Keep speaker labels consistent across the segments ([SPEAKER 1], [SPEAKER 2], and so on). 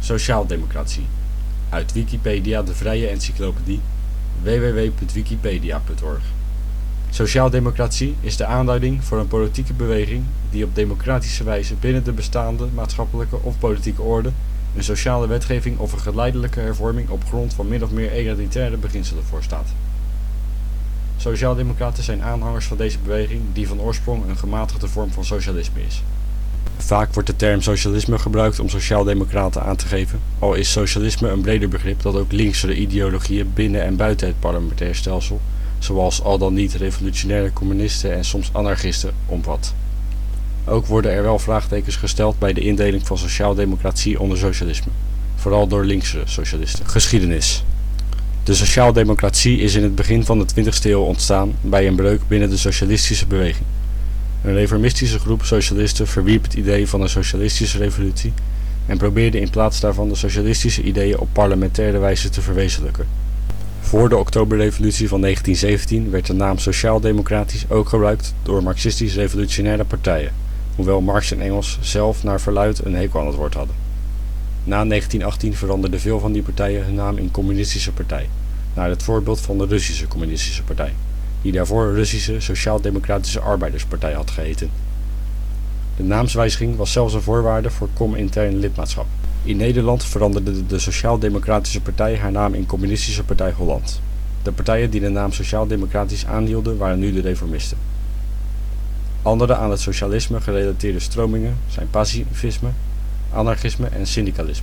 [SPEAKER 1] Sociaaldemocratie. Uit Wikipedia, de vrije encyclopedie, www.wikipedia.org. Sociaaldemocratie is de aanduiding voor een politieke beweging die op democratische wijze binnen de bestaande maatschappelijke of politieke orde een sociale wetgeving of een geleidelijke hervorming op grond van min of meer egalitaire beginselen voorstaat. Sociaaldemocraten zijn aanhangers van deze beweging die van oorsprong een gematigde vorm van socialisme is. Vaak wordt de term socialisme gebruikt om sociaaldemocraten aan te geven, al is socialisme een breder begrip dat ook linkse ideologieën binnen en buiten het parlementair stelsel, zoals al dan niet revolutionaire communisten en soms anarchisten, omvat. Ook worden er wel vraagtekens gesteld bij de indeling van sociaaldemocratie onder socialisme, vooral door linkse socialisten. Geschiedenis. De sociaaldemocratie is in het begin van de 20e eeuw ontstaan bij een breuk binnen de socialistische beweging. Een reformistische groep socialisten verwierp het idee van een socialistische revolutie en probeerde in plaats daarvan de socialistische ideeën op parlementaire wijze te verwezenlijken. Voor de Oktoberrevolutie van 1917 werd de naam sociaal-democratisch ook gebruikt door marxistisch-revolutionaire partijen, hoewel Marx en Engels zelf naar verluidt een hekel aan het woord hadden. Na 1918 veranderden veel van die partijen hun naam in Communistische Partij, naar het voorbeeld van de Russische Communistische Partij, die daarvoor Russische Sociaal-Democratische Arbeiderspartij had geheten. De naamswijziging was zelfs een voorwaarde voor Comintern lidmaatschap. In Nederland veranderde de Sociaal-Democratische Partij haar naam in Communistische Partij Holland. De partijen die de naam Sociaal-Democratisch aanhielden waren nu de reformisten. Andere aan het socialisme gerelateerde stromingen zijn pacifisme, anarchisme en syndicalisme.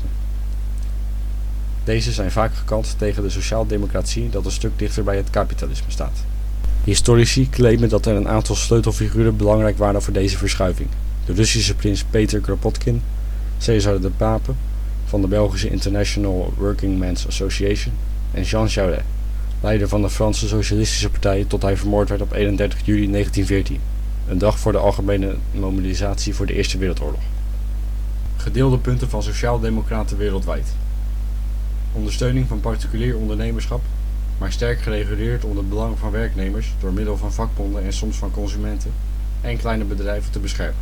[SPEAKER 1] Deze zijn vaak gekant tegen de sociaaldemocratie dat een stuk dichter bij het kapitalisme staat. Historici claimen dat er een aantal sleutelfiguren belangrijk waren voor deze verschuiving. De Russische prins Peter Kropotkin, César de Pape van de Belgische International Working Men's Association en Jean Jaurès, leider van de Franse Socialistische Partij tot hij vermoord werd op 31 juli 1914, een dag voor de algemene mobilisatie voor de Eerste Wereldoorlog. Gedeelde punten van sociaaldemocraten wereldwijd. Ondersteuning van particulier ondernemerschap, maar sterk gereguleerd om het belang van werknemers door middel van vakbonden en soms van consumenten en kleine bedrijven te beschermen.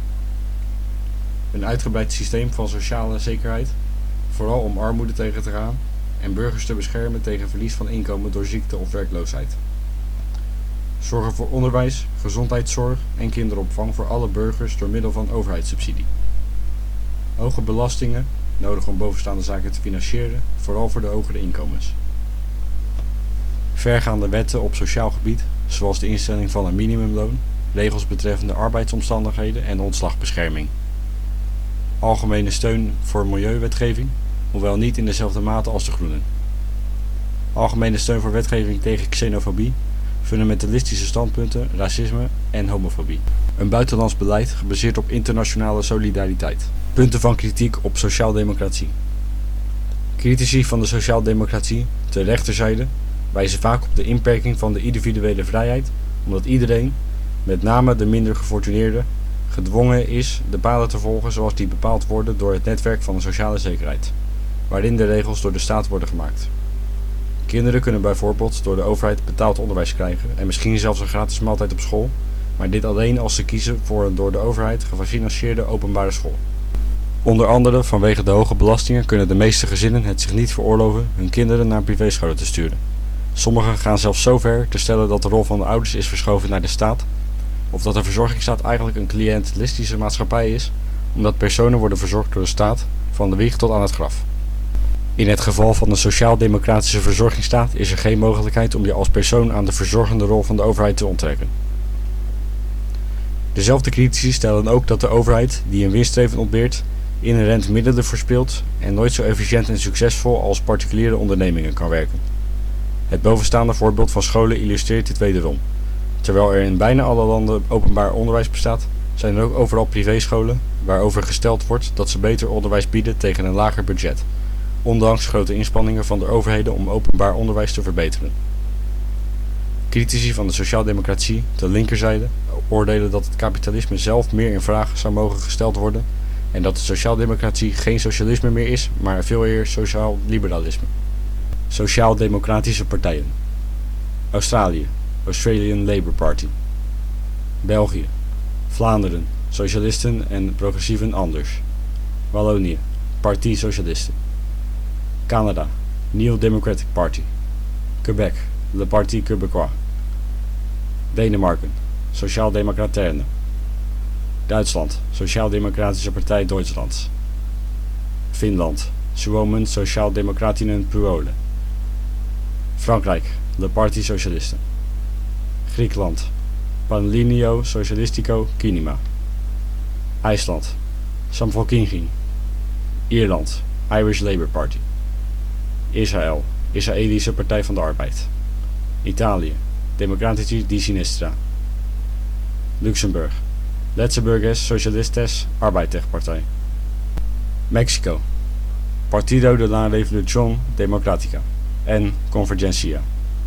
[SPEAKER 1] Een uitgebreid systeem van sociale zekerheid, vooral om armoede tegen te gaan en burgers te beschermen tegen verlies van inkomen door ziekte of werkloosheid. Zorgen voor onderwijs, gezondheidszorg en kinderopvang voor alle burgers door middel van overheidssubsidie. Hoge belastingen, nodig om bovenstaande zaken te financieren, vooral voor de hogere inkomens. Vergaande wetten op sociaal gebied, zoals de instelling van een minimumloon, regels betreffende arbeidsomstandigheden en ontslagbescherming. Algemene steun voor milieuwetgeving, hoewel niet in dezelfde mate als de Groenen. Algemene steun voor wetgeving tegen xenofobie, fundamentalistische standpunten, racisme en homofobie. Een buitenlands beleid gebaseerd op internationale solidariteit. Punten van kritiek op sociaaldemocratie. Critici van de sociaaldemocratie, ter rechterzijde, wijzen vaak op de inperking van de individuele vrijheid, omdat iedereen, met name de minder gefortuneerden, gedwongen is de paden te volgen zoals die bepaald worden door het netwerk van de sociale zekerheid, waarin de regels door de staat worden gemaakt. Kinderen kunnen bijvoorbeeld door de overheid betaald onderwijs krijgen en misschien zelfs een gratis maaltijd op school, maar dit alleen als ze kiezen voor een door de overheid gefinancierde openbare school. Onder andere vanwege de hoge belastingen kunnen de meeste gezinnen het zich niet veroorloven hun kinderen naar privéscholen te sturen. Sommigen gaan zelfs zo ver te stellen dat de rol van de ouders is verschoven naar de staat, of dat de verzorgingsstaat eigenlijk een cliëntelistische maatschappij is, omdat personen worden verzorgd door de staat van de wieg tot aan het graf. In het geval van de sociaal-democratische verzorgingsstaat is er geen mogelijkheid om je als persoon aan de verzorgende rol van de overheid te onttrekken. Dezelfde critici stellen ook dat de overheid, die een winststreven ontbeert, inherent middelen verspilt en nooit zo efficiënt en succesvol als particuliere ondernemingen kan werken. Het bovenstaande voorbeeld van scholen illustreert dit wederom. Terwijl er in bijna alle landen openbaar onderwijs bestaat, zijn er ook overal privéscholen waarover gesteld wordt dat ze beter onderwijs bieden tegen een lager budget, ondanks grote inspanningen van de overheden om openbaar onderwijs te verbeteren. Critici van de sociaaldemocratie, de linkerzijde, oordelen dat het kapitalisme zelf meer in vraag zou mogen gesteld worden en dat de sociaaldemocratie geen socialisme meer is, maar veel eer sociaal liberalisme. Sociaal-democratische partijen. Australië, Australian Labour Party. België, Vlaanderen, Socialisten en Progressieven Anders. Wallonië, Parti Socialiste. Canada, New Democratic Party. Quebec, Le Parti Québécois. Denemarken, Sociaaldemocraten. Duitsland, Sociaal-Democratische Partij Duitslands. Finland, Suomen Sociaaldemokratinen Puolue. Frankrijk, Le Parti Socialiste. Griekenland, Panlinio Socialistico Kinema. IJsland, Samfalkingin. Ierland, Irish Labour Party. Israël, Israëlische Partij van de Arbeid. Italië, Democratici di Sinistra. Luxemburg, Letzeburgers Socialistes Arbeiterpartij. Mexico, Partido de la Revolución Democrática en Convergencia.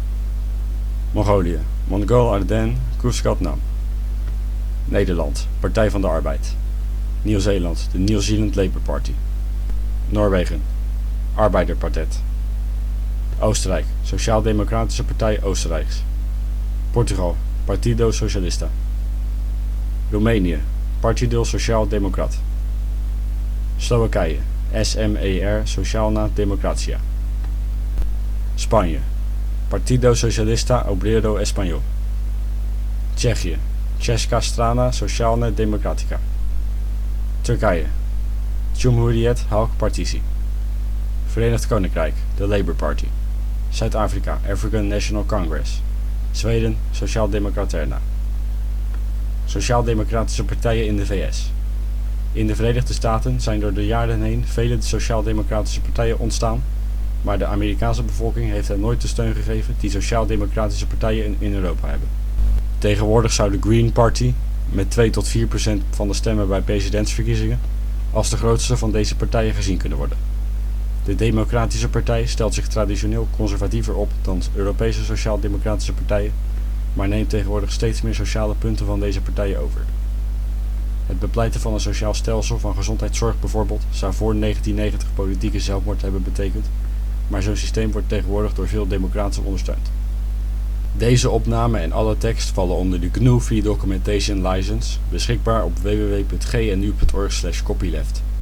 [SPEAKER 1] Mongolië, Mongol Arden Kuzgatnam. Nederland, Partij van de Arbeid. Nieuw-Zeeland, de New Zealand Labour Party. Noorwegen, Arbeiderpartet. Oostenrijk, Sociaal-Democratische Partij Oostenrijks. Portugal, Partido Socialista. Roemenië, Partido Social Democrat. Slowakije, SMER Socialna Democracia. Spanje, Partido Socialista Obrero Español. Tsjechië, Česká strana Socialna Democratica. Turkije, Cumhuriyet Halk Partisi. Verenigd Koninkrijk, de Labour Party. Zuid-Afrika, African National Congress. Zweden, Sociaaldemocraterna. Sociaal-democratische partijen in de VS. In de Verenigde Staten zijn door de jaren heen vele sociaal-democratische partijen ontstaan, maar de Amerikaanse bevolking heeft hen nooit de steun gegeven die sociaal-democratische partijen in Europa hebben. Tegenwoordig zou de Green Party, met 2 tot 4% van de stemmen bij presidentsverkiezingen, als de grootste van deze partijen gezien kunnen worden. De Democratische Partij stelt zich traditioneel conservatiever op dan Europese sociaal-democratische partijen, maar neemt tegenwoordig steeds meer sociale punten van deze partijen over. Het bepleiten van een sociaal stelsel van gezondheidszorg bijvoorbeeld zou voor 1990 politieke zelfmoord hebben betekend, maar zo'n systeem wordt tegenwoordig door veel democraten ondersteund. Deze opname en alle tekst vallen onder de GNU Free Documentation License, beschikbaar op www.gnu.org/copyleft.